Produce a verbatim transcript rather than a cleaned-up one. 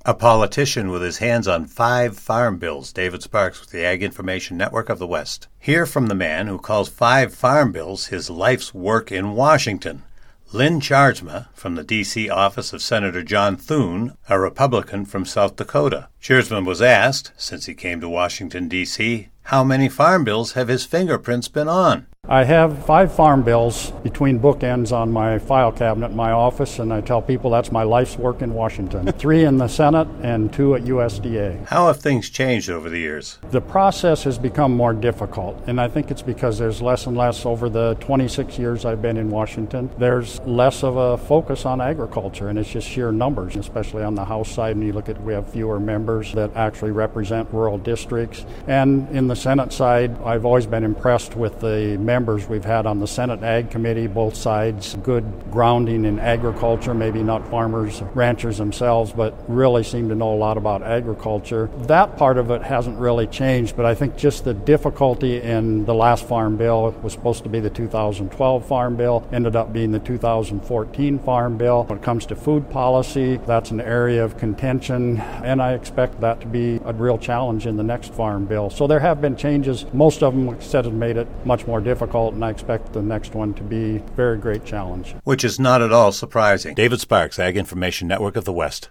A politician with his hands on five farm bills. David Sparks with the Ag Information Network of the West. Hear from the man who calls five farm bills his life's work in Washington. Lynn Tjaardsma from the D C office of Senator John Thune, a Republican from South Dakota. Tjaardsma was asked, since he came to Washington, D C, how many farm bills have his fingerprints been on? I have five farm bills between bookends on my file cabinet in my office, and I tell people that's my life's work in Washington. Three in the Senate and two at U S D A. How have things changed over the years? The process has become more difficult, and I think it's because there's less and less over the twenty-six years I've been in Washington. There's less of a focus on agriculture, and it's just sheer numbers, especially on the House side. And you look at, we have fewer members that actually represent rural districts. And in the Senate side, I've always been impressed with the members we've had on the Senate Ag Committee, both sides, good grounding in agriculture, maybe not farmers, ranchers themselves, but really seem to know a lot about agriculture. That part of it hasn't really changed, but I think just the difficulty in the last farm bill, it was supposed to be the two thousand twelve farm bill, ended up being the two thousand fourteen farm bill. When it comes to food policy, that's an area of contention, and I expect that to be a real challenge in the next farm bill. So there have been changes. Most of them, like I said, have made it much more difficult. And I expect the next one to be a very great challenge. Which is not at all surprising. David Sparks, Ag Information Network of the West.